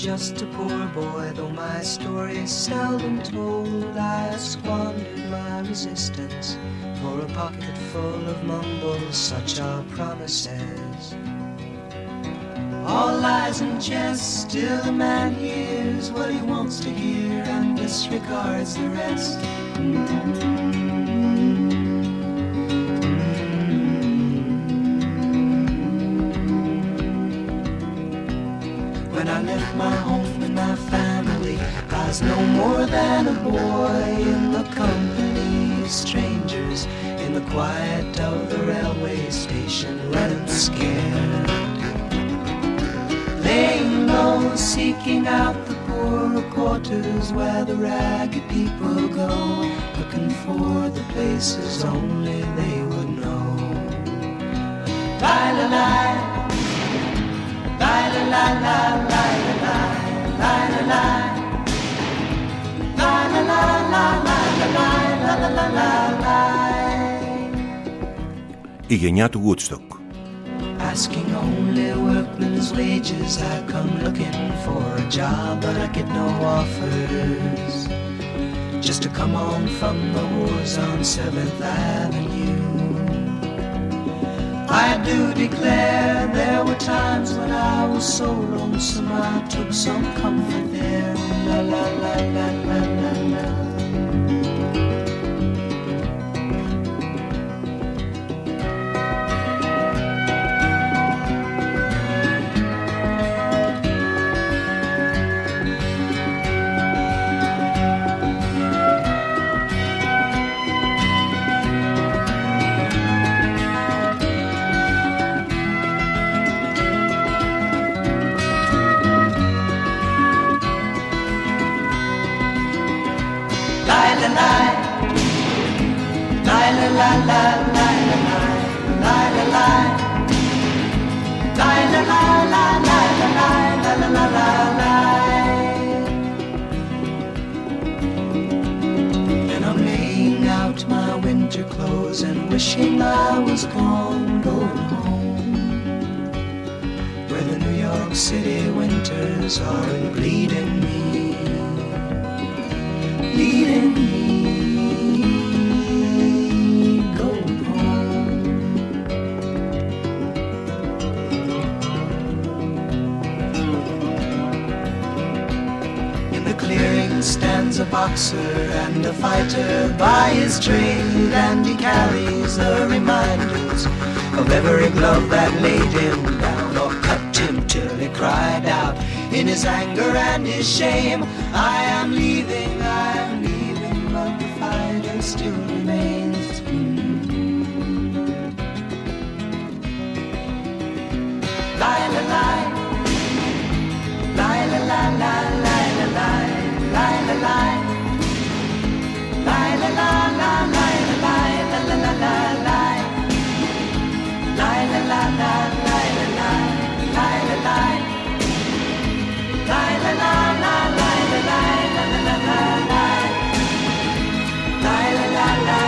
just a poor boy, though my story is seldom told. I squandered my resistance for a pocket full of mumbles, such are promises. All lies and jest, still a man hears what he wants to hear and disregards the rest. When I left my home and my family, I was no more than a boy in the company of strangers, in the quiet of the railway station, running scared. Laying low, seeking out the poorer quarters where the ragged people go, looking for the places only they would know. Lie-la-lie, lie-la-lie, lie-la-lie, lie-la-lie, lie-la-lie. Η γενιά του Woodstock. Asking only workmen's wages, I come looking for a job, but I get no offers. Just to come on from the wars on 7th Avenue. I do declare there were times when I was so lonesome I took some comfort there. La la la la la la la. And I'm laying out my winter clothes and wishing I was gone, going home, where the New York City winters are bleeding me, bleeding me. Stands a boxer and a fighter by his trade, and he carries the reminders of every glove that laid him down or cut him till he cried out in his anger and his shame, I am leaving, but the fighter still remains. Lie, la, lie, lie, la, la, la, lie, la, lie. Lie, la, lie, lie, la, la, la, lie, la, lie, la, la, la, la, lie, lie, la, la, la, lie, la, lie, lie, la, lie, lie, la, la, la, lie, la, lie, la, la, la, la, lie, lie, la, la, la.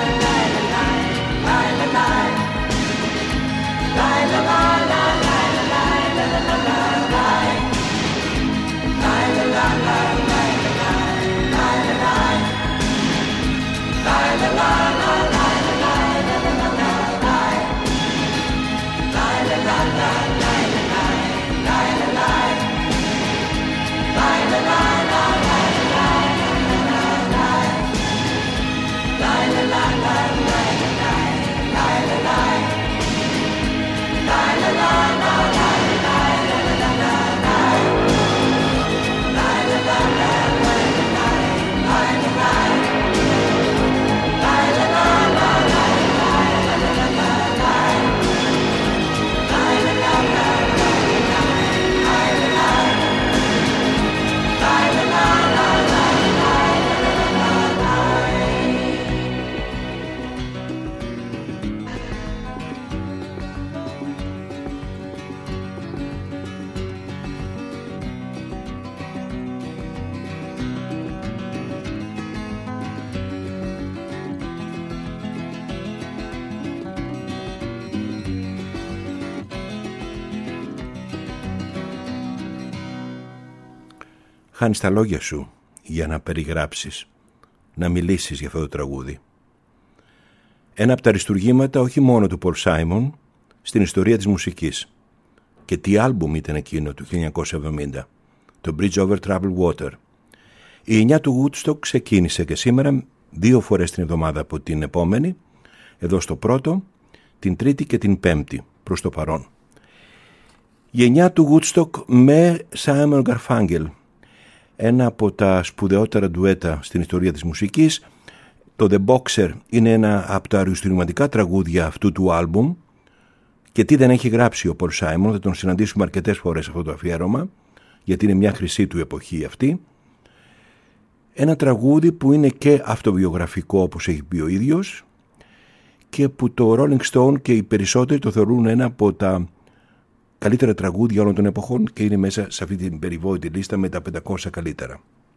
χάνεις τα λόγια σου για να περιγράψεις, να μιλήσεις για αυτό το τραγούδι. Ένα από τα αριστουργήματα όχι μόνο του Πολ Σάιμον στην ιστορία της μουσικής. Και τι άλμπουμ ήταν εκείνο του 1970, το Bridge Over Troubled Water. Η 9 του Woodstock ξεκίνησε και σήμερα 2 φορές την εβδομάδα από την επόμενη, εδώ στο πρώτο, την Τρίτη και την Πέμπτη προς το παρόν. Γενιά του Woodstock με Simon Garfunkel, ένα από τα σπουδαιότερα ντουέτα στην ιστορία της μουσικής. Το The Boxer είναι ένα από τα αριστουργηματικά τραγούδια αυτού του άλμπουμ. Και τι δεν έχει γράψει ο Πολ Σάιμον, θα τον συναντήσουμε αρκετές φορές αυτό το αφιέρωμα, γιατί είναι μια χρυσή του εποχή αυτή. Ένα τραγούδι που είναι και αυτοβιογραφικό, όπως έχει πει ο ίδιος, και που το Rolling Stone και οι περισσότεροι το θεωρούν ένα από τα καλύτερα τραγούδια όλων των εποχών και είναι μέσα σε αυτή την περιβόητη λίστα με τα 500 καλύτερα.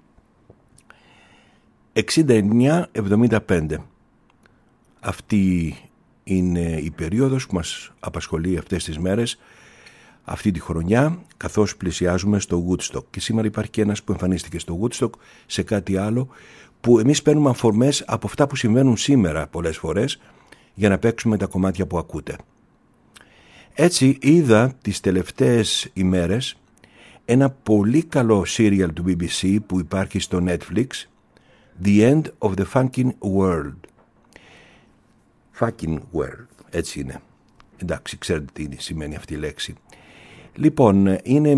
69-75. Αυτή είναι η περίοδος που μας απασχολεί αυτές τις μέρες, αυτή τη χρονιά, καθώς πλησιάζουμε στο Woodstock. Και σήμερα υπάρχει και ένας που εμφανίστηκε στο Woodstock σε κάτι άλλο, που εμείς παίρνουμε αφορμές από αυτά που συμβαίνουν σήμερα πολλές φορές για να παίξουμε τα κομμάτια που ακούτε. Έτσι είδα τις τελευταίες ημέρες ένα πολύ καλό serial του BBC που υπάρχει στο Netflix, The End of the Fucking World. Fucking world, έτσι είναι. Εντάξει, ξέρετε τι σημαίνει αυτή η λέξη. Λοιπόν, είναι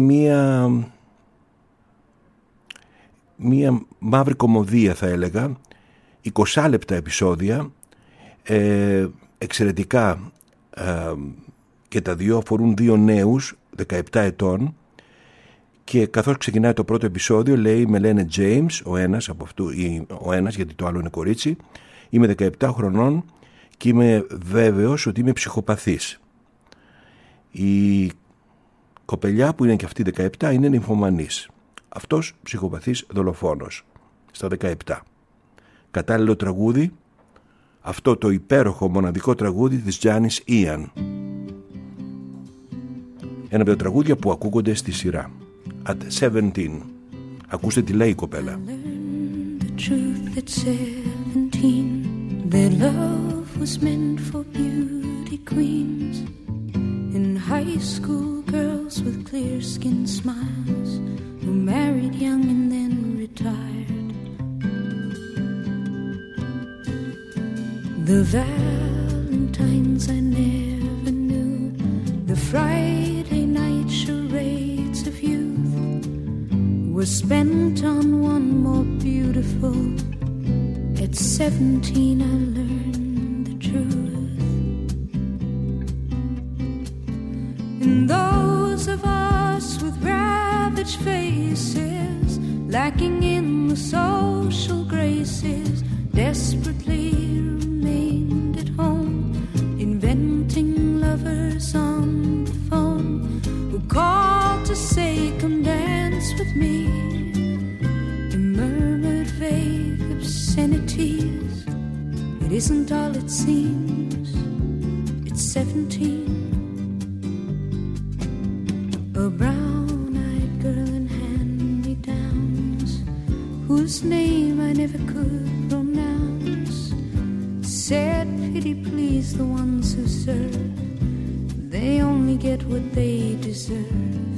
μία μαύρη κωμωδία θα έλεγα, 20 λεπτά επεισόδια, εξαιρετικά, και τα δύο αφορούν 2 νέους 17 ετών και καθώς ξεκινάει το πρώτο επεισόδιο με λένε James, ο ένας από αυτού, ή ο ένας γιατί το άλλο είναι κορίτσι, είμαι 17 χρονών και είμαι βέβαιος ότι είμαι ψυχοπαθής. Η κοπελιά που είναι και αυτή 17 είναι νυμφομανής. Αυτός ψυχοπαθής δολοφόνος στα 17. Κατάλληλο τραγούδι, αυτό το υπέροχο μοναδικό τραγούδι της Janis Ian. Ένα από τα τραγούδια που ακούγονται στη σειρά. At 17. Ακούστε τι λέει η κοπέλα. Their love was meant for beauty queens and high school girls with clear skin smiles who married young and then retired. The Valentines I never knew, the Friday night charades of youth were spent on one more beautiful. At 17 I learned the truth. And those of us with ravaged faces, lacking in the social graces, desperately remained at home, inventing lovers on the phone who called to say, "Come dance with me," and murmured vague obscenities. It isn't all it seems. It's 17. A brown-eyed girl in hand-me-downs, whose name I never could pronounce, said, "Pity please the ones who serve. They only get what they deserve."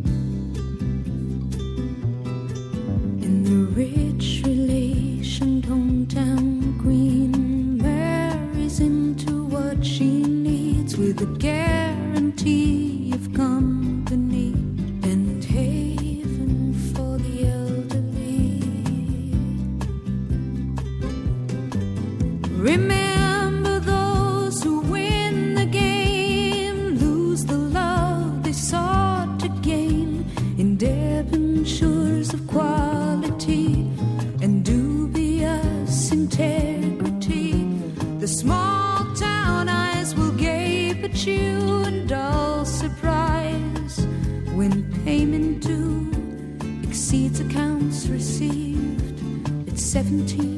In the rich relation hometown queen marries into what she needs with a guarantee of company and haven for the elderly. Remember those who win the game lose the love they sought to gain in debentures of quality and dubious integrity. The small town eyes will gape at you in dull surprise when payment due exceeds accounts received. It's 17.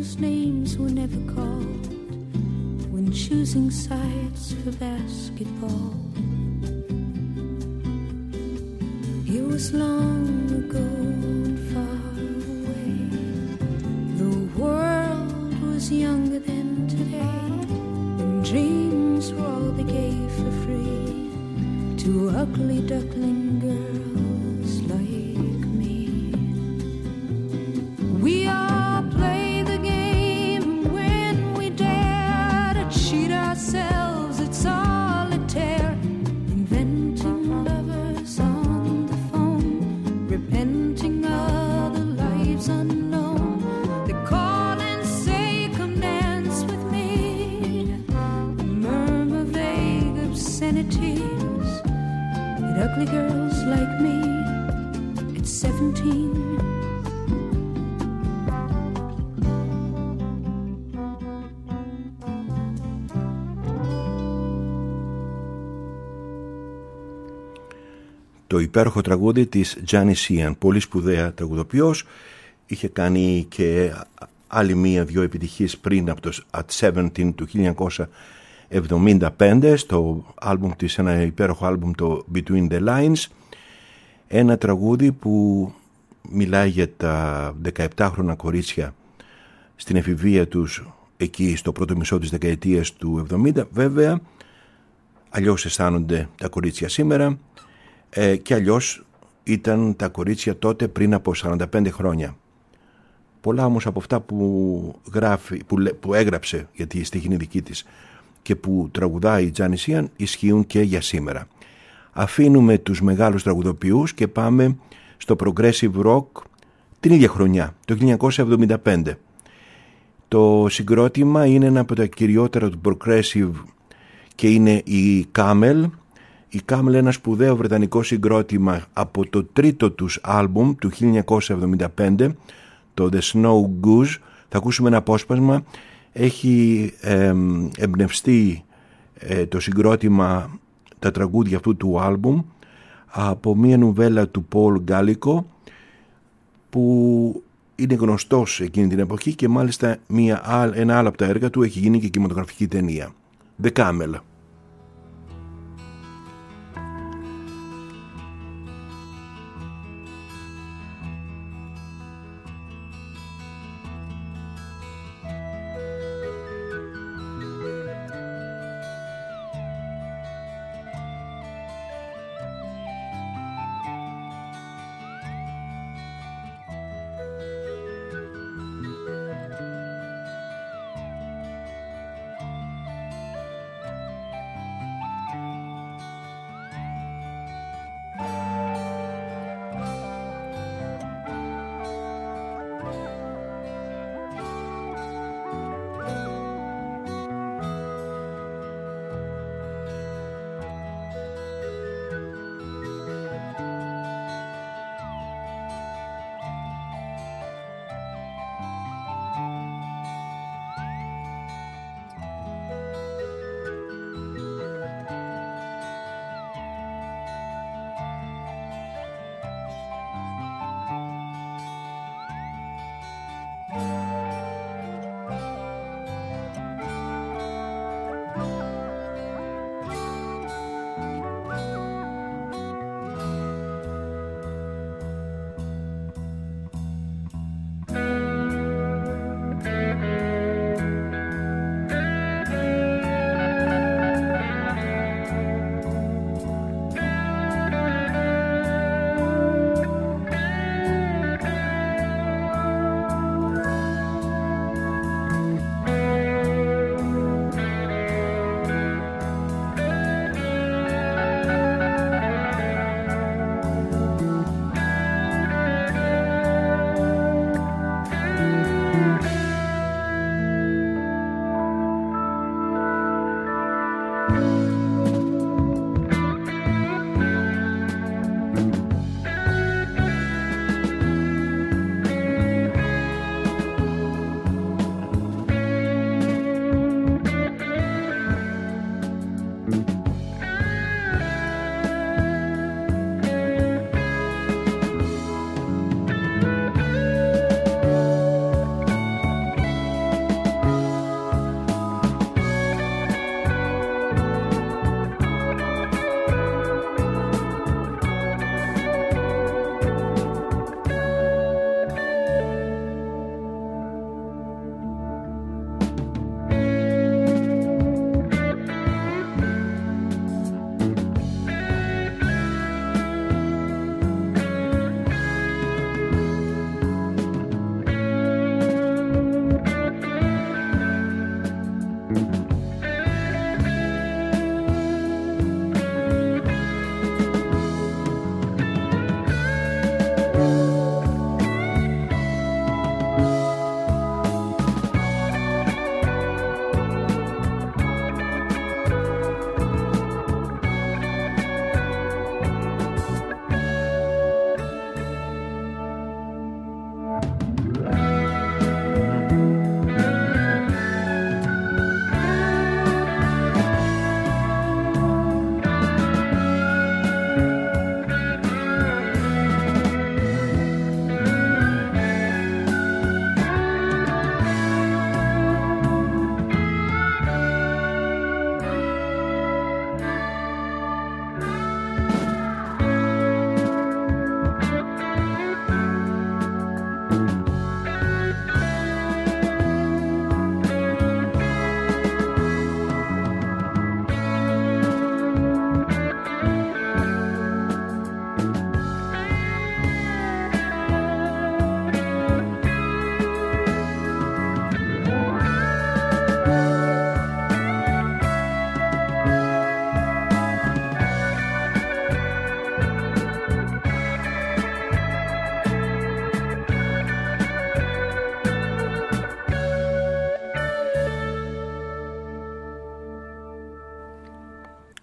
whose names were never called when choosing sides for basketball. It was long ago and far away. The world was younger than today, and dreams were all they gave for free to ugly duckling girls like me. We all play the game when we dare to cheat ourselves at solitaire, inventing lovers on the phone, repenting other lives unknown. They call and say, come dance with me, murmur vague obscenities at ugly girls like me at 17. Το υπέροχο τραγούδι της Janis Ian, πολύ σπουδαία τραγουδοποιός, είχε κάνει και άλλη μία-δυο επιτυχίες πριν από το At 17 του 1975 στο άλμπουμ της, ένα υπέροχο άλμπουμ, το Between the Lines, ένα τραγούδι που μιλάει για τα 17χρονα κορίτσια στην εφηβεία τους εκεί στο πρώτο μισό της δεκαετίας του 70. Βέβαια αλλιώς αισθάνονται τα κορίτσια σήμερα και αλλιώς ήταν τα κορίτσια τότε πριν από 45 χρόνια. Πολλά όμως από αυτά που έγραψε, γιατί η στίχη είναι δική της, και που τραγουδάει η Janis Ian ισχύουν και για σήμερα. Αφήνουμε τους μεγάλους τραγουδοποιούς και πάμε στο progressive rock την ίδια χρονιά, το 1975. Το συγκρότημα είναι ένα από τα κυριότερα του progressive και είναι η Camel. Η Camel είναι ένα σπουδαίο βρετανικό συγκρότημα από το τρίτο τους άλμπουμ του 1975, το The Snow Goose. Θα ακούσουμε ένα απόσπασμα. Έχει εμπνευστεί το συγκρότημα, τα τραγούδια αυτού του άλμπουμ, από μια νουβέλα του Paul Gallico που είναι γνωστός εκείνη την εποχή και μάλιστα ένα άλλο από τα έργα του έχει γίνει και κινηματογραφική ταινία. The Camel.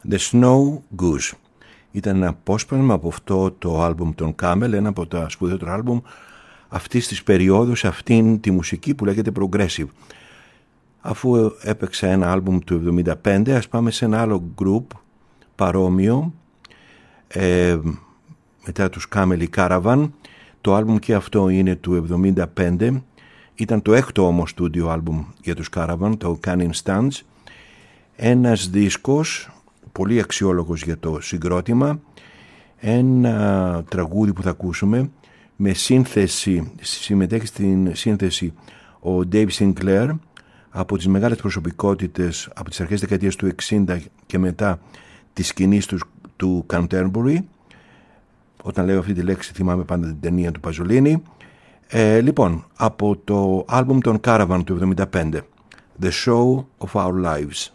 The Snow Goose. Ήταν ένα απόσπασμα από αυτό το άλμπουμ των Camel, ένα από τα σπουδαιότερα άλμπουμ αυτής της περίοδου, σε αυτήν τη μουσική που λέγεται progressive. Αφού έπαιξα ένα άλμπουμ του 1975, ας πάμε σε ένα άλλο group παρόμοιο, μετά τους Camel Caravan. Το άλμπουμ και αυτό είναι του 1975. Ήταν το έκτο όμως στούντιο άλμπουμ για τους Caravan, το Canning Stands. Ένας δίσκος πολύ αξιόλογος για το συγκρότημα, ένα τραγούδι που θα ακούσουμε με σύνθεση, συμμετέχει στην σύνθεση ο Dave Sinclair, από τις μεγάλες προσωπικότητες από τις αρχές δεκαετίας του 60 και μετά της σκηνής του Canterbury. Όταν λέω αυτή τη λέξη θυμάμαι πάντα την ταινία του Παζολίνη. Λοιπόν, από το άλμπουμ των Caravan του 1975, The Show of Our Lives.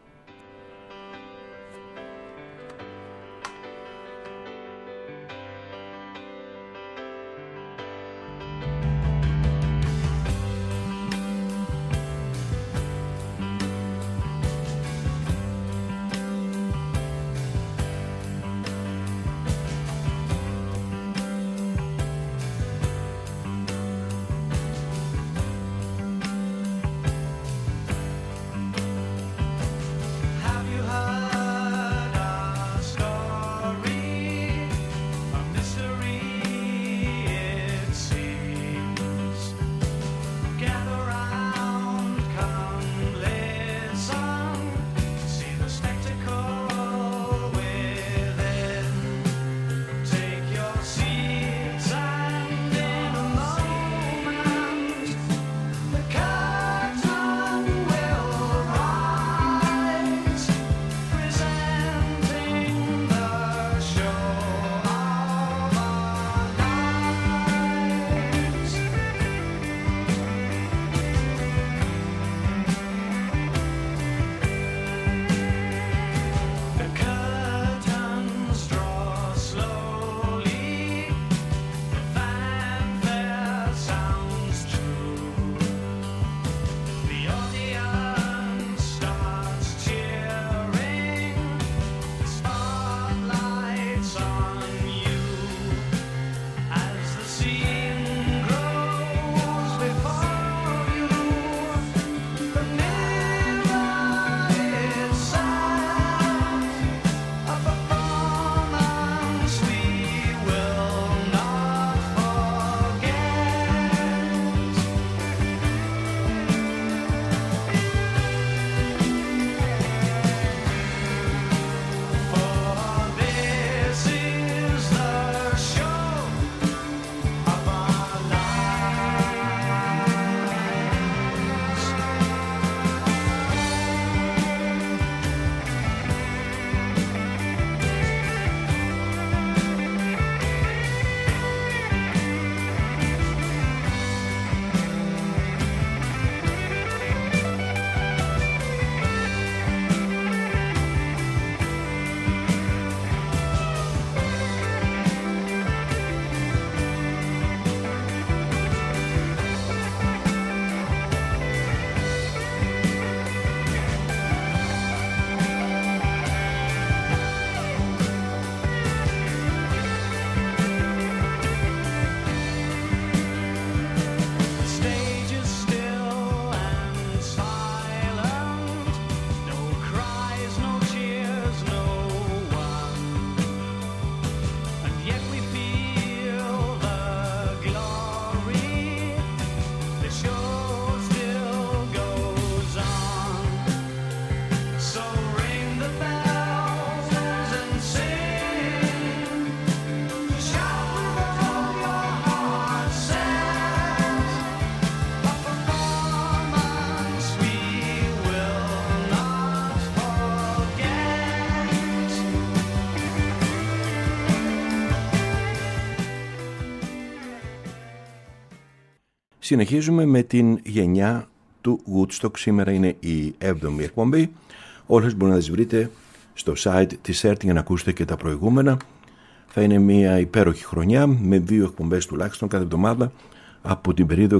Συνεχίζουμε με την γενιά του Woodstock. Σήμερα είναι η 7η εκπομπή. Όλες μπορείτε να τις βρείτε στο site της ΕΡΤ για να ακούσετε και τα προηγούμενα. Θα είναι μια υπέροχη χρονιά με 2 εκπομπές τουλάχιστον κάθε εβδομάδα από την περίοδο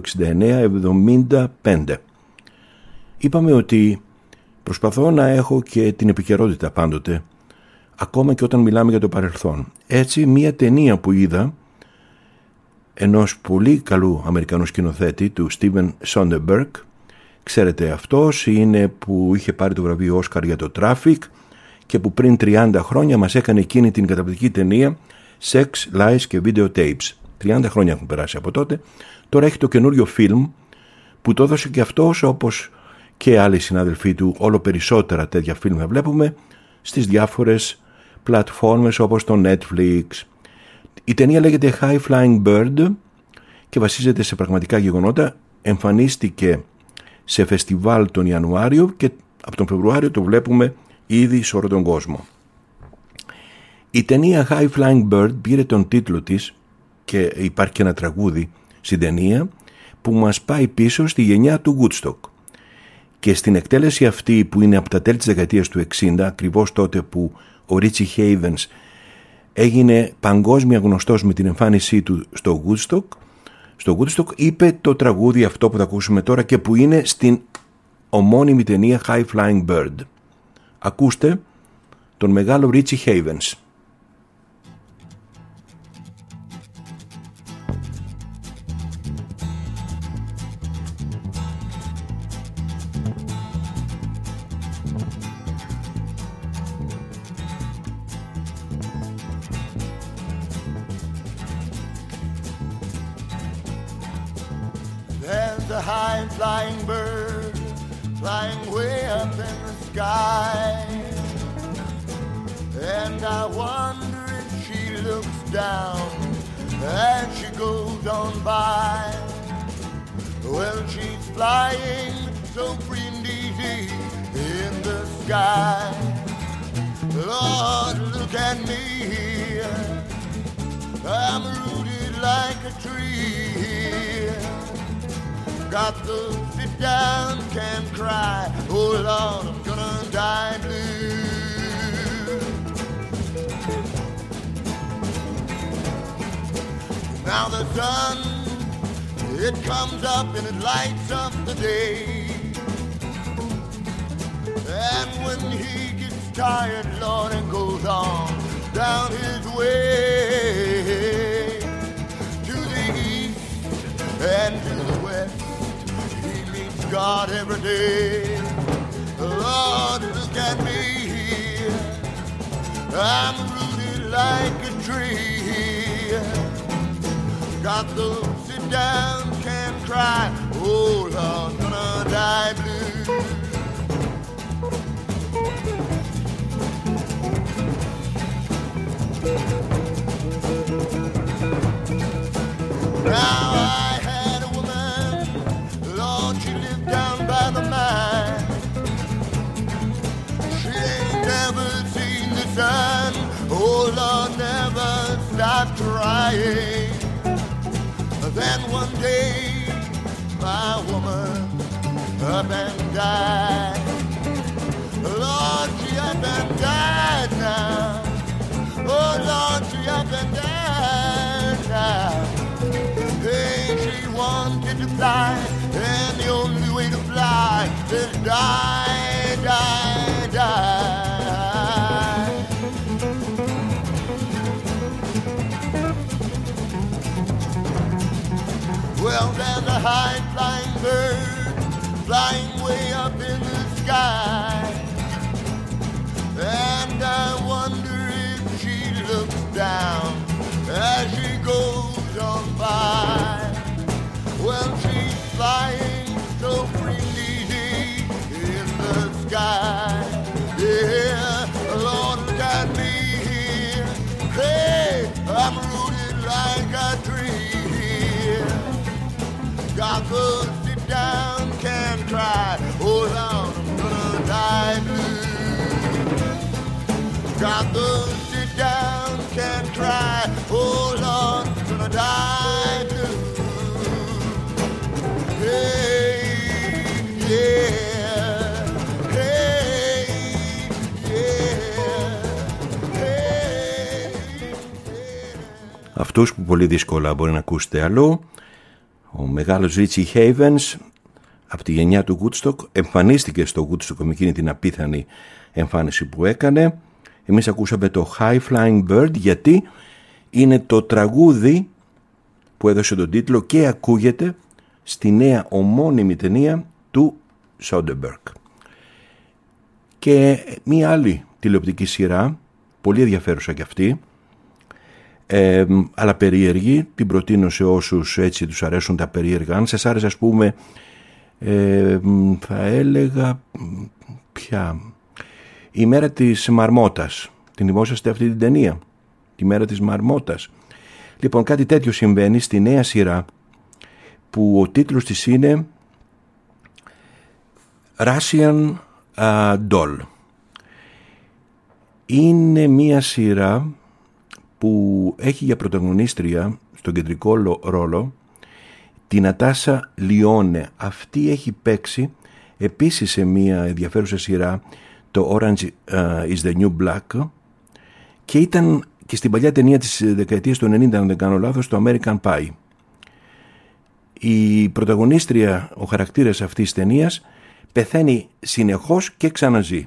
69-75. Είπαμε ότι προσπαθώ να έχω και την επικαιρότητα πάντοτε ακόμα και όταν μιλάμε για το παρελθόν. Έτσι, μία ταινία που είδα ενός πολύ καλού Αμερικανού σκηνοθέτη, του Steven Soderbergh, ξέρετε, αυτός είναι που είχε πάρει το βραβείο Όσκαρ για το Traffic και που πριν 30 χρόνια μας έκανε εκείνη την καταπληκτική ταινία Sex, Lies και Videotapes. 30 χρόνια έχουν περάσει από τότε. Τώρα έχει το καινούριο φιλμ που το έδωσε και αυτός, όπως και άλλοι συνάδελφοί του. Όλο περισσότερα τέτοια φιλμ θα βλέπουμε στις διάφορες πλατφόρμες όπως το Netflix. Η ταινία λέγεται High Flying Bird και βασίζεται σε πραγματικά γεγονότα. Εμφανίστηκε σε φεστιβάλ τον Ιανουάριο και από τον Φεβρουάριο το βλέπουμε ήδη σε όλο τον κόσμο. Η ταινία High Flying Bird πήρε τον τίτλο της και υπάρχει και ένα τραγούδι στην ταινία που μας πάει πίσω στη γενιά του Woodstock. Και στην εκτέλεση αυτή που είναι από τα τέλη της δεκαετίας του 60, ακριβώς τότε που ο Richie Havens έγινε παγκόσμια γνωστός με την εμφάνισή του στο Woodstock, είπε το τραγούδι αυτό που θα ακούσουμε τώρα και που είναι στην ομώνυμη ταινία High Flying Bird. Ακούστε τον μεγάλο Richie Havens. There's a high flying bird flying way up in the sky, and I wonder if she looks down as she goes on by. Well, she's flying so free and easy in the sky. Lord, look at me here, I'm rooted like a tree. Got to sit down, can't cry. Oh Lord, I'm gonna die blue. Now the sun, it comes up and it lights up the day. And when he gets tired, Lord, and goes on down his way to the east and to the west, God every day. Lord, look at me here, I'm rooted like a tree. Got to sit down, can't cry. Oh Lord, gonna die blue. Now I had a woman, Lord, she lived down by the mine. She ain't never seen the sun. Oh Lord, never stopped crying. Then one day, my woman up and died. Lord, she up and died now. Oh Lord, she up and died now. Hey, she wanted to fly, and the only way to fly is die, die, die. Well, there's a high flying bird flying way up in the sky, and I wonder if she looks down as she goes on by. Well, she's flying so free and easy in the sky. Yeah, Lord, look at me here. Hey, I'm rooted like a tree. Got to sit down, can't cry. Oh Lord, I'm gonna die blue. Got to sit down, can't cry. Oh Lord, I'm gonna die blue. Hey, yeah, hey, yeah, hey, yeah. Αυτούς που πολύ δύσκολα μπορεί να ακούσετε αλλού, ο μεγάλος Richie Havens από τη γενιά του Woodstock εμφανίστηκε στο Woodstock με εκείνη την απίθανη εμφάνιση που έκανε Εμείς ακούσαμε το High Flying Bird γιατί είναι το τραγούδι που έδωσε τον τίτλο και ακούγεται στη νέα ομώνυμη ταινία του Soderbergh. Και μία άλλη τηλεοπτική σειρά, πολύ ενδιαφέρουσα κι αυτή, αλλά περίεργη, την προτείνω σε όσους έτσι τους αρέσουν τα περίεργα. Αν σας άρεσε, ας πούμε, θα έλεγα ποια, η μέρα της Μαρμότας. Την θυμόσαστε αυτή την ταινία, τη μέρα της Μαρμότας? Λοιπόν, κάτι τέτοιο συμβαίνει στη νέα σειρά που ο τίτλος της είναι Russian Doll. Είναι μία σειρά που έχει για πρωταγωνίστρια στον κεντρικό ρόλο τη Νατάσα Λιόνε. Αυτή έχει παίξει επίσης σε μία ενδιαφέρουσα σειρά, το Orange is the New Black, και ήταν και στην παλιά ταινία της δεκαετίας του 90, αν δεν κάνω λάθος, το American Pie. Η πρωταγωνίστρια, ο χαρακτήρας αυτής της ταινίας, πεθαίνει συνεχώς και ξαναζεί.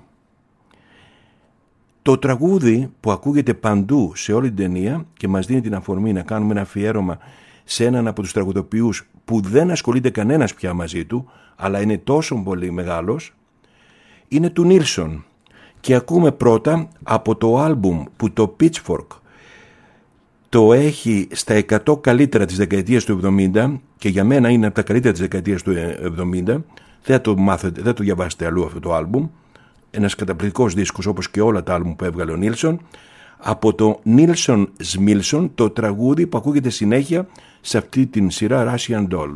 Το τραγούδι που ακούγεται παντού σε όλη την ταινία και μας δίνει την αφορμή να κάνουμε ένα αφιέρωμα σε έναν από τους τραγουδοποιούς που δεν ασχολείται κανένας πια μαζί του, αλλά είναι τόσο πολύ μεγάλος, είναι του Νίλσον. Και ακούμε πρώτα από το άλμπουμ που το Pitchfork το έχει στα 100 καλύτερα της δεκαετίας του 70, και για μένα είναι από τα καλύτερα της δεκαετίας του 70, δεν το μάθετε, δεν το διαβάσετε αλλού αυτό το άλμπουμ. Ένας καταπληκτικός δίσκος, όπως και όλα τα άλμπουμ που έβγαλε ο Νίλσον. Από το Νίλσον Σμίλσον, το τραγούδι που ακούγεται συνέχεια σε αυτή την σειρά Russian Doll.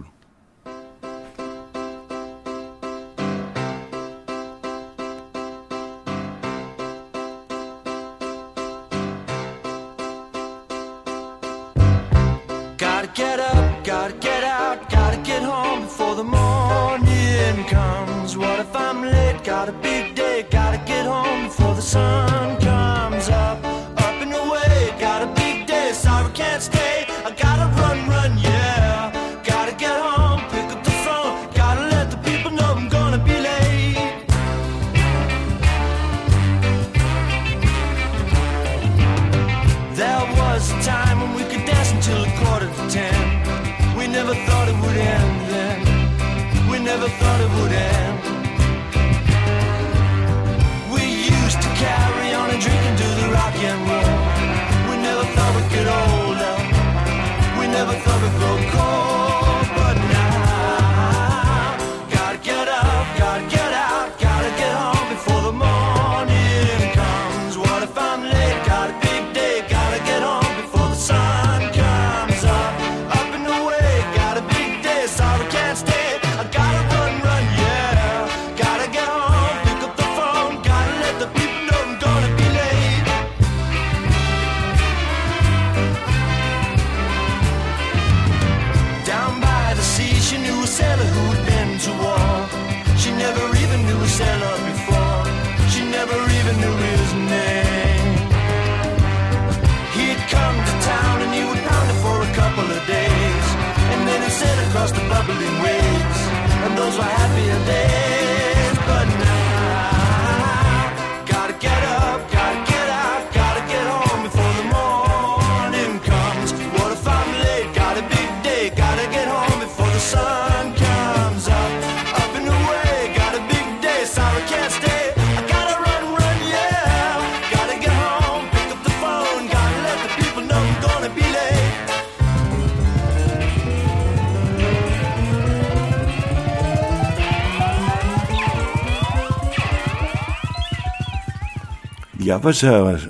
Διάβασα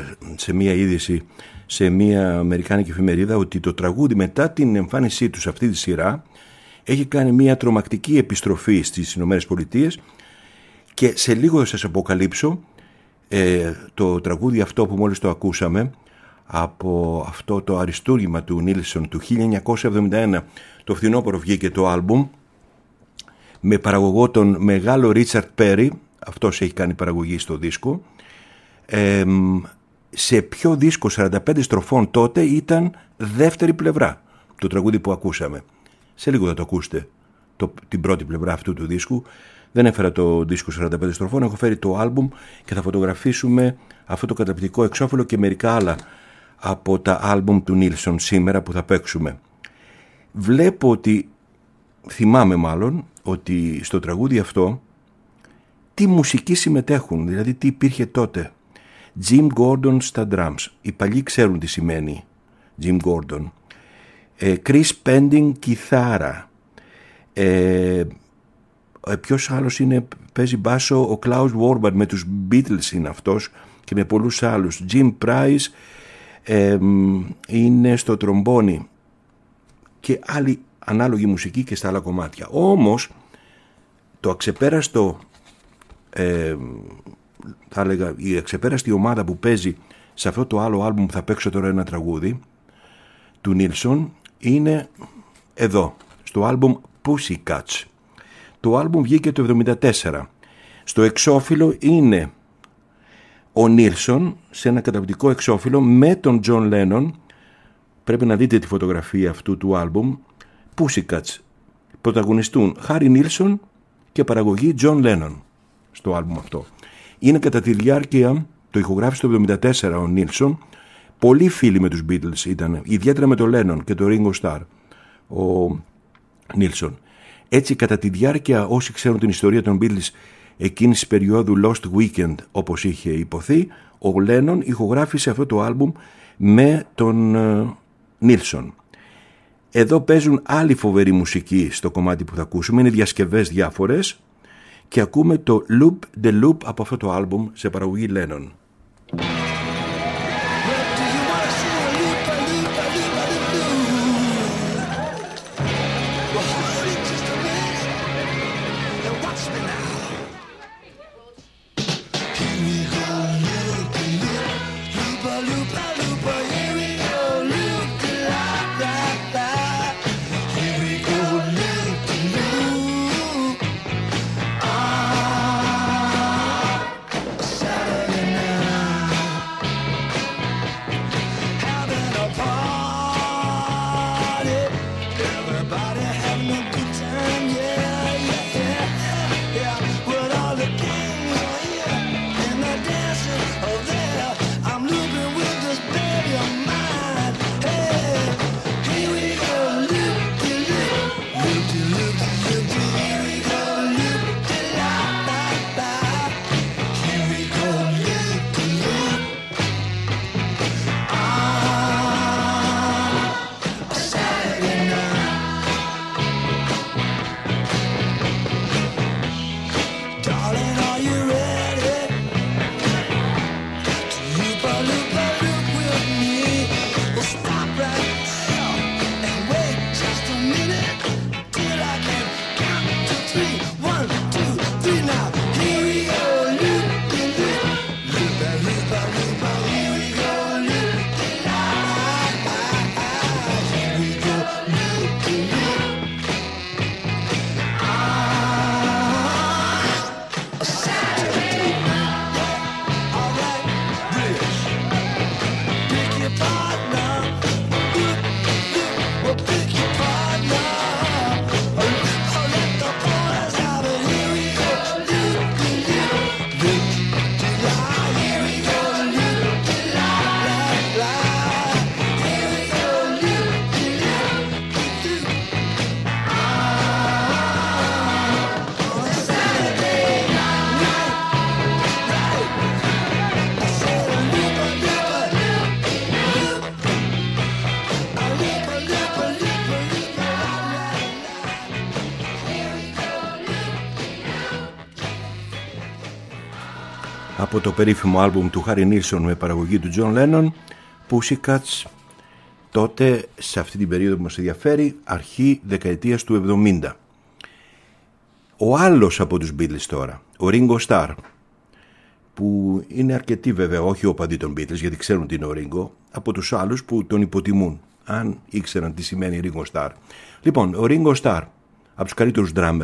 σε μία είδηση σε μία αμερικάνικη εφημερίδα ότι το τραγούδι μετά την εμφάνισή του σε αυτή τη σειρά έχει κάνει μία τρομακτική επιστροφή στις Ηνωμένες Πολιτείες, και σε λίγο θα σας αποκαλύψω το τραγούδι αυτό που μόλις το ακούσαμε από αυτό το αριστούργημα του Νίλσον του 1971. Το φθινόπωρο βγήκε το άλμπουμ με παραγωγό τον μεγάλο Ρίτσαρντ Πέρι, αυτός έχει κάνει παραγωγή στο δίσκο. Σε ποιο δίσκο 45 στροφών τότε ήταν δεύτερη πλευρά το τραγούδι που ακούσαμε. Σε λίγο θα το ακούσετε την πρώτη πλευρά αυτού του δίσκου. Δεν έφερα το δίσκο 45 στροφών, έχω φέρει το άλμπουμ και θα φωτογραφίσουμε αυτό το καταπληκτικό εξώφυλλο και μερικά άλλα από τα άλμπουμ του Νίλσον σήμερα που θα παίξουμε. Βλέπω ότι, θυμάμαι μάλλον, ότι στο τραγούδι αυτό τι μουσικοί συμμετέχουν, δηλαδή τι υπήρχε τότε. Jim Gordon στα drums, οι παλιοί ξέρουν τι σημαίνει Jim Gordon. Chris Pending κιθάρα. Ποιος άλλος παίζει μπάσο? Ο Klaus Warbard, με τους Beatles είναι αυτός και με πολλούς άλλους. Jim Price είναι στο τρομπόνι και άλλη ανάλογη μουσική και στα άλλα κομμάτια. Όμως το αξεπέραστο, θα έλεγα, η αξεπέραστη ομάδα που παίζει σε αυτό το άλλο άλμπουμ που θα παίξω τώρα ένα τραγούδι του Νίλσον είναι εδώ, στο άλμπουμ Pussycats. Το άλμπουμ βγήκε το 1974. Στο εξώφυλλο είναι ο Νίλσον σε ένα καταπληκτικό εξώφυλλο με τον Τζον Λένον. Πρέπει να δείτε τη φωτογραφία αυτού του άλμπουμ. Pussycats. Πρωταγωνιστούν Χάρι Νίλσον και παραγωγή Τζον Λένον στο άλμπουμ αυτό. Είναι κατά τη διάρκεια, το ηχογράφησε το 1974 ο Νίλσον. Πολύ φίλοι με τους Beatles ήταν, ιδιαίτερα με τον Λένον και τον Ringo Starr, ο Νίλσον. Έτσι, κατά τη διάρκεια, όσοι ξέρουν την ιστορία των Beatles εκείνης της περίοδου Lost Weekend, όπως είχε υποθεί, ο Λένον ηχογράφησε αυτό το άλμπουμ με τον Νίλσον. Εδώ παίζουν άλλη φοβερή μουσική στο κομμάτι που θα ακούσουμε, είναι διασκευές διάφορες και ακούμε το Loop the Loop από αυτό το άλμπουμ σε παραγωγή Λένον. Από το περίφημο άλμπουμ του Χάρι Νίλσον με παραγωγή του Τζον Λένον, Pussycats, τότε σε αυτή την περίοδο που μας ενδιαφέρει, αρχή δεκαετίας του 70. Ο άλλος από τους Beatles τώρα, ο Ringo Starr, που είναι αρκετοί βέβαια, όχι οπαδοί των Beatles, γιατί ξέρουν τι είναι ο Ringo, από τους άλλους που τον υποτιμούν, αν ήξεραν τι σημαίνει Ringo Starr. Λοιπόν, ο Ringo Starr, από τους καλύτερους drummer,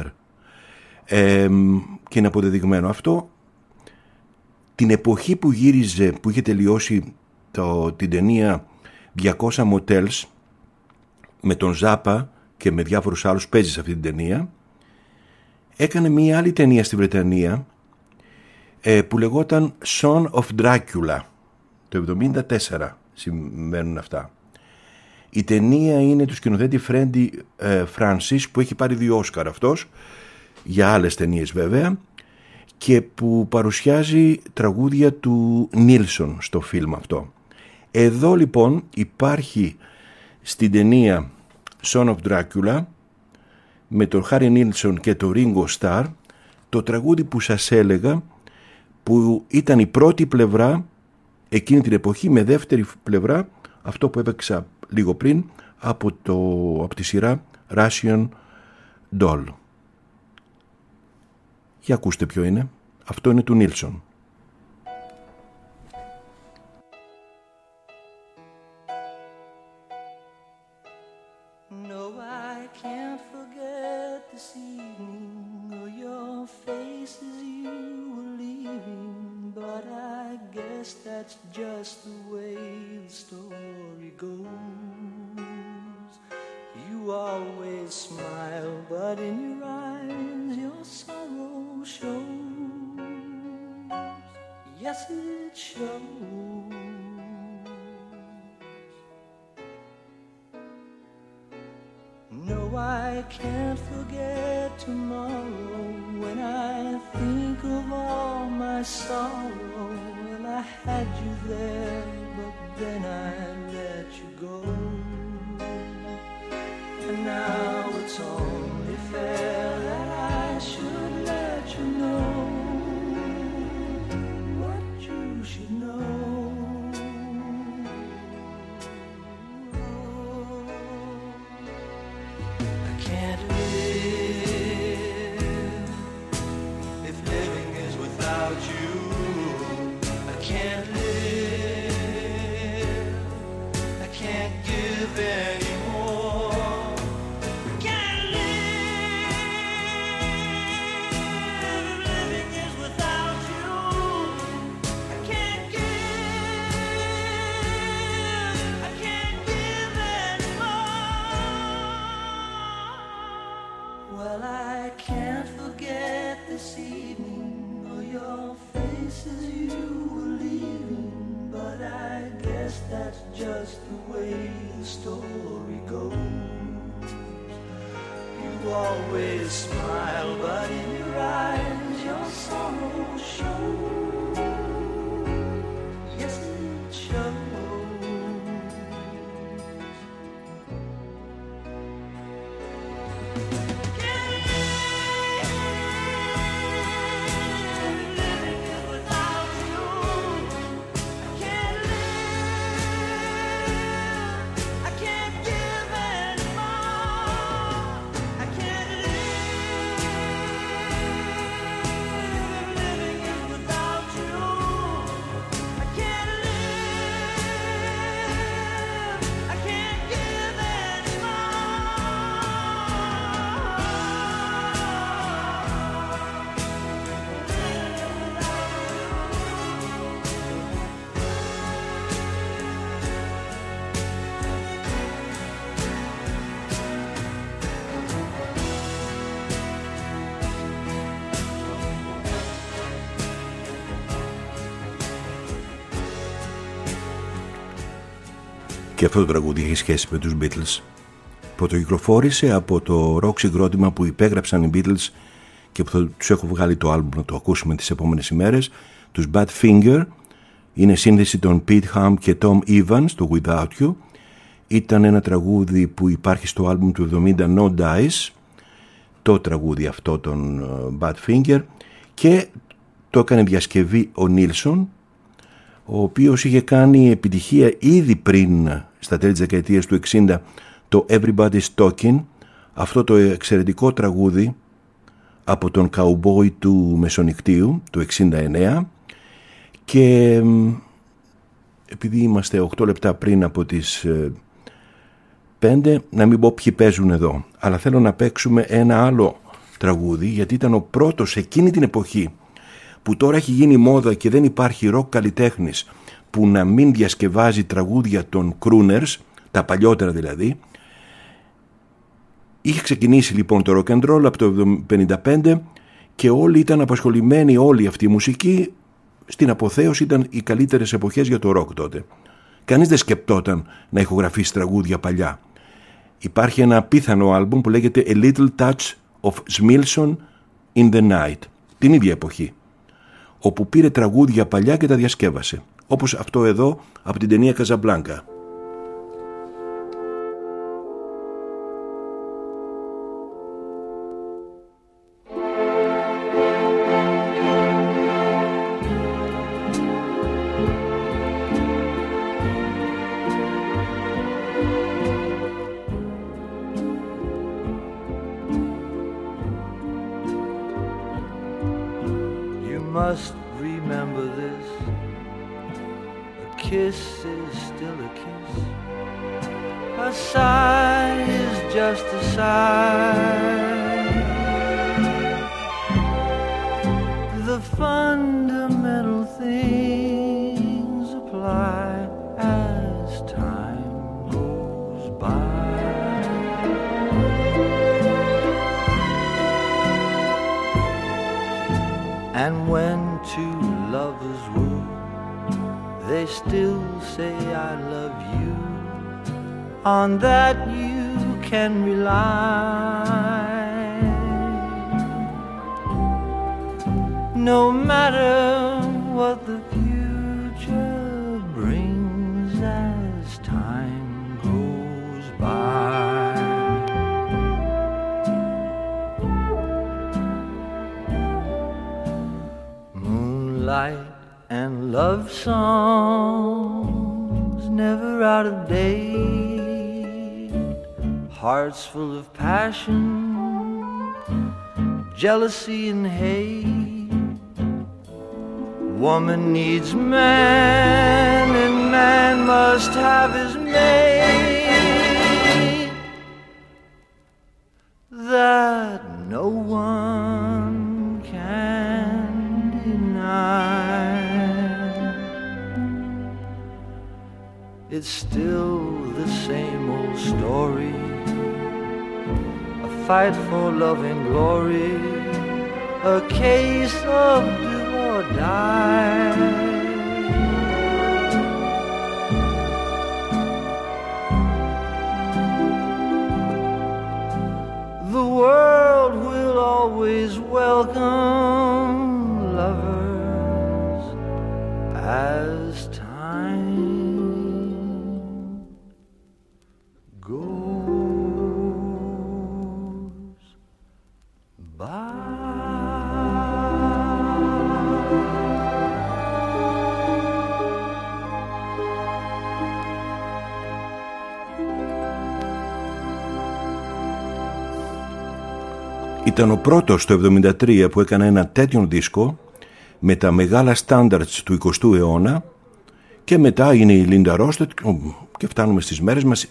και είναι αποδεδειγμένο αυτό, την εποχή που γύριζε, που είχε τελειώσει την ταινία 200 Motels με τον Ζάπα και με διάφορους άλλους, παίζει σε αυτή την ταινία, έκανε μία άλλη ταινία στη Βρετανία που λεγόταν Son of Dracula. Το 1974 συμβαίνουν αυτά. Η ταινία είναι του σκηνοθέτη Φρέντι Φράνσις, που έχει πάρει 2 Όσκαρ αυτός, για άλλες ταινίες βέβαια, και που παρουσιάζει τραγούδια του Νίλσον στο φιλμ αυτό. Εδώ λοιπόν υπάρχει στην ταινία Son of Dracula με τον Χάρι Νίλσον και τον Ringo Starr το τραγούδι που σας έλεγα, που ήταν η πρώτη πλευρά εκείνη την εποχή, με δεύτερη πλευρά αυτό που έπαιξα λίγο πριν από τη σειρά Russian Doll. Για ακούστε ποιο είναι. Αυτό είναι του Νίλσον. That's just the way the story goes. You always smile, but in your eyes your sorrow shows. Yes, it shows. No, I can't forget tomorrow when I think of all my sorrow. I had you there, but then I let you go. And now it's only fair that I should let you know what you should know. I can't live if living is without you. Can't live, I can't give anymore. Can't live, living is without you. I can't give anymore. Well, I can't forget this evening or your faces you. But I guess that's just the way the story goes. You always smile, but in your eyes your sorrow shows. Yes, it shows. Και αυτό το τραγούδι έχει σχέση με τους Beatles. Πρωτοκυκλοφόρησε από το rock συγκρότημα που υπέγραψαν οι Beatles και που θα τους έχω βγάλει το άλμπουμ να το ακούσουμε τις επόμενες ημέρες, τους Badfinger. Είναι σύνδεση των Pete Ham και Tom Evans, το Without You. Ήταν ένα τραγούδι που υπάρχει στο άλμπουμ του 70 No Dice, το τραγούδι αυτό των Badfinger, και το έκανε διασκευή ο Νίλσον, ο οποίος είχε κάνει επιτυχία ήδη πριν, στα τέλη της δεκαετίας του 60, το Everybody's Talking, αυτό το εξαιρετικό τραγούδι από τον Cowboy του Μεσονικτίου του 69. Και επειδή είμαστε 8 λεπτά πριν από τις 5, να μην πω ποιοι παίζουν εδώ, αλλά θέλω να παίξουμε ένα άλλο τραγούδι, γιατί ήταν ο πρώτος εκείνη την εποχή, που τώρα έχει γίνει μόδα και δεν υπάρχει ροκ καλλιτέχνης που να μην διασκευάζει τραγούδια των crooners, τα παλιότερα δηλαδή. Είχε ξεκινήσει λοιπόν το rock and roll από το 1955 και όλοι ήταν απασχολημένοι, όλη αυτή η μουσική στην αποθέωση, ήταν οι καλύτερες εποχές για το rock τότε. Κανείς δεν σκεπτόταν να ηχογραφήσει τραγούδια παλιά. Υπάρχει ένα απίθανο άλμπουμ που λέγεται A Little Touch of Smilson in the Night, την ίδια εποχή, όπου πήρε τραγούδια παλιά και τα διασκεύασε, όπως αυτό εδώ από την ταινία Casablanca. Must remember this. A kiss is still a kiss. A sigh is just a sigh. The fundamental things apply as time goes by. And when two lovers woo, they still say I love you. On that you can rely. No matter what the future brings as time goes by. Light and love songs never out of date. Hearts full of passion, jealousy and hate. Woman needs man and man must have his mate. That no one can deny. It's still the same old story, a fight for love and glory, a case of do or die. The world will always welcome lovers as time goes by. Ήταν ο πρώτος το 1973 που έκανε ένα τέτοιον δίσκο με τα μεγάλα standards του 20ου αιώνα, και μετά είναι η Λίντα Ρόστετ και φτάνουμε στις μέρες μας.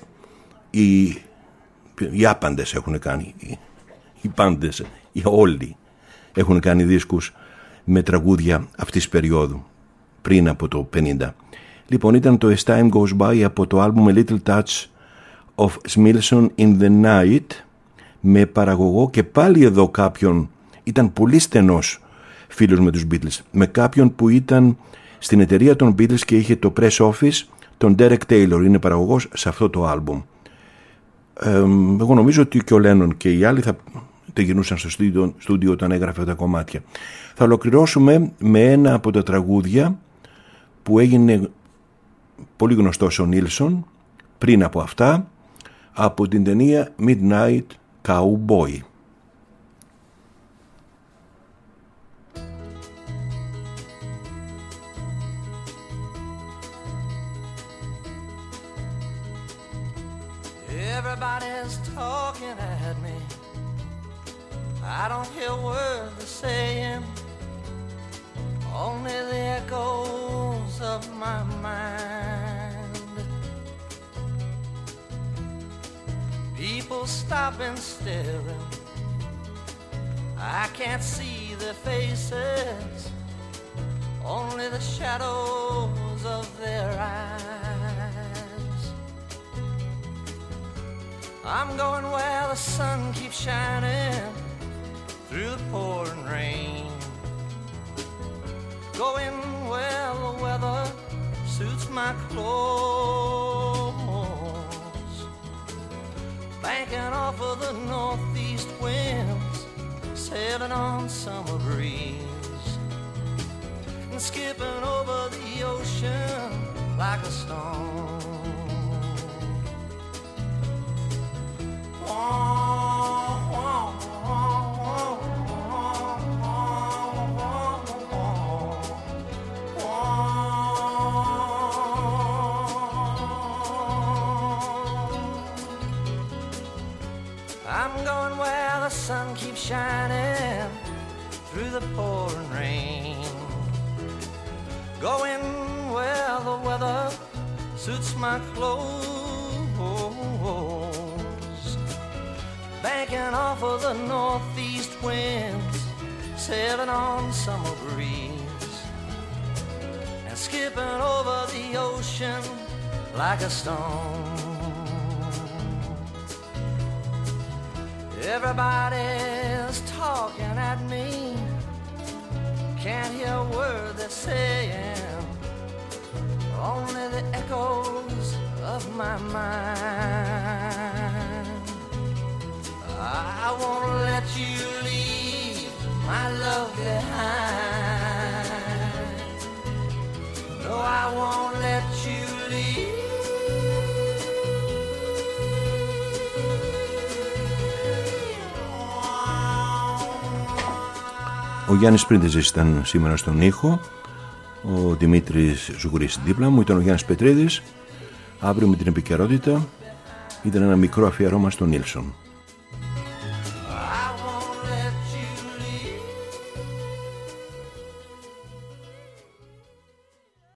Οι άπαντες έχουν κάνει, οι πάντες, οι όλοι έχουν κάνει δίσκους με τραγούδια αυτής της περίοδου, πριν από το 50. Λοιπόν, ήταν το As Time Goes By από το άλμπουμ A Little Touch of Smilson in the Night, με παραγωγό και πάλι εδώ κάποιον, ήταν πολύ στενός φίλος με τους Beatles, με κάποιον που ήταν στην εταιρεία των Beatles και είχε το press office, τον Derek Taylor, είναι παραγωγός σε αυτό το άλμπουμ. Εγώ νομίζω ότι και ο Λένον και οι άλλοι θα γυρνούσαν στο στούντιο όταν έγραφε τα κομμάτια. Θα ολοκληρώσουμε με ένα από τα τραγούδια που έγινε πολύ γνωστός ο Νίλσον πριν από αυτά, από την ταινία Midnight Cowboy. Everybody's talking at me. I don't hear words they're saying, only the echoes of my mind. People stopping, staring. I can't see their faces, only the shadows of their eyes. I'm going where the sun keeps shining through the pouring rain. Going where the weather suits my clothes. Banking off of the northeast winds, sailing on summer breeze, and skipping over the ocean like a stone. I'm going where the sun keeps shining through the pouring rain. Going where the weather suits my clothes. Banking off of the northeast winds, sailing on summer breeze, and skipping over the ocean like a stone. Everybody's talking at me, can't hear a word they're saying, only the echoes of my mind. I won't let you leave my love behind. No, I won't let you leave. Ο Γιάννης Πρίντεζης ήταν σήμερα στον ήχο, ο Δημήτρης Ζουγουρής δίπλα μου, ήταν ο Γιάννης Πετρίδης. Αύριο με την επικαιρότητα ήταν ένα μικρό αφιερώμα στον Νίλσον.